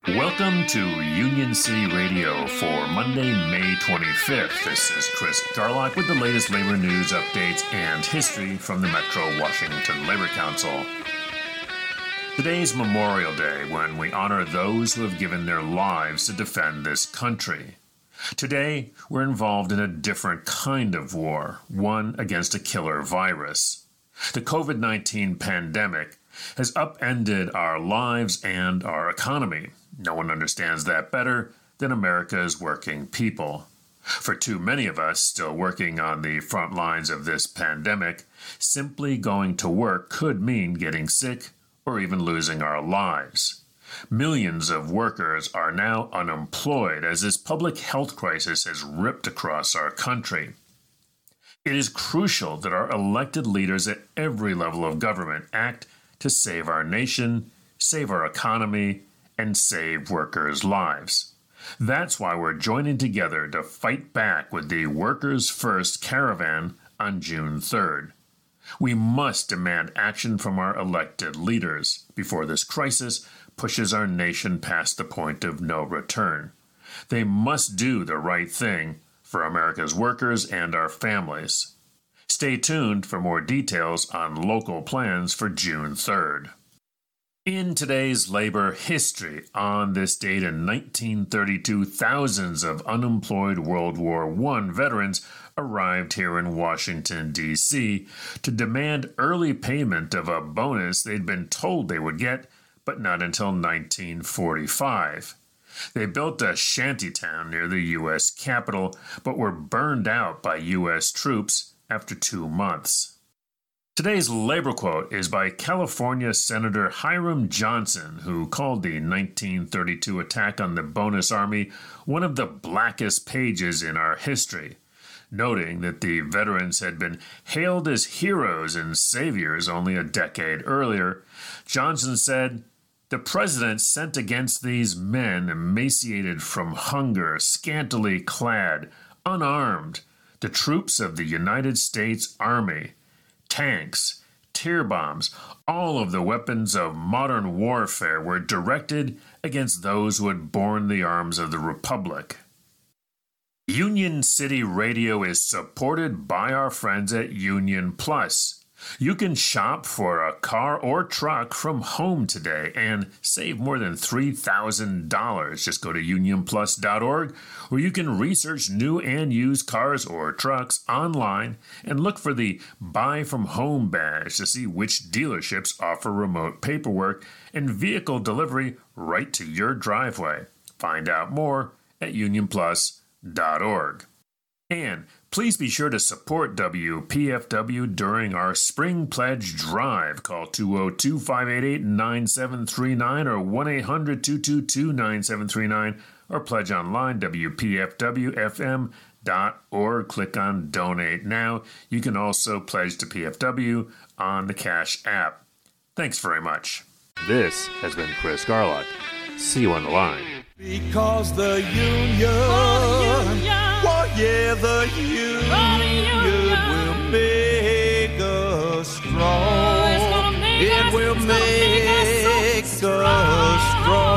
Welcome to Union City Radio for Monday, May 25th. This is Chris Garlock with the latest labor news, updates, and history from the Metro Washington Labor Council. Today's Memorial Day, when we honor those who have given their lives to defend this country. Today, we're involved in a different kind of war, one against a killer virus. The COVID-19 pandemic has upended our lives and our economy. No one understands that better than America's working people. For too many of us still working on the front lines of this pandemic, simply going to work could mean getting sick or even losing our lives. Millions of workers are now unemployed as this public health crisis has ripped across our country. It is crucial that our elected leaders at every level of government act to save our nation, save our economy, and save workers' lives. That's why we're joining together to fight back with the Workers' First Caravan on June 3rd. We must demand action from our elected leaders before this crisis pushes our nation past the point of no return. They must do the right thing for America's workers and our families. Stay tuned for more details on local plans for June 3rd. In today's labor history, on this date in 1932, thousands of unemployed World War I veterans arrived here in Washington, D.C. to demand early payment of a bonus they'd been told they would get, but not until 1945. They built a shantytown near the U.S. Capitol, but were burned out by U.S. troops after 2 months. Today's labor quote is by California Senator Hiram Johnson, who called the 1932 attack on the Bonus Army one of the blackest pages in our history. Noting that the veterans had been hailed as heroes and saviors only a decade earlier, Johnson said, "The president sent against these men emaciated from hunger, scantily clad, unarmed, the troops of the United States Army, tanks, tear bombs, all of the weapons of modern warfare were directed against those who had borne the arms of the Republic." Union City Radio is supported by our friends at Union Plus. You can shop for a car or truck from home today and save more than $3,000. Just go to unionplus.org, where you can research new and used cars or trucks online and look for the Buy From Home badge to see which dealerships offer remote paperwork and vehicle delivery right to your driveway. Find out more at unionplus.org. And please be sure to support WPFW during our Spring Pledge Drive. Call 202-588-9739 or 1-800-222-9739 or pledge online, WPFWFM.org. Click on Donate Now. You can also pledge to PFW on the Cash app. Thanks very much. This has been Chris Garlock. See you on the line. Because the union, yeah, the union will make us strong. It will make us strong.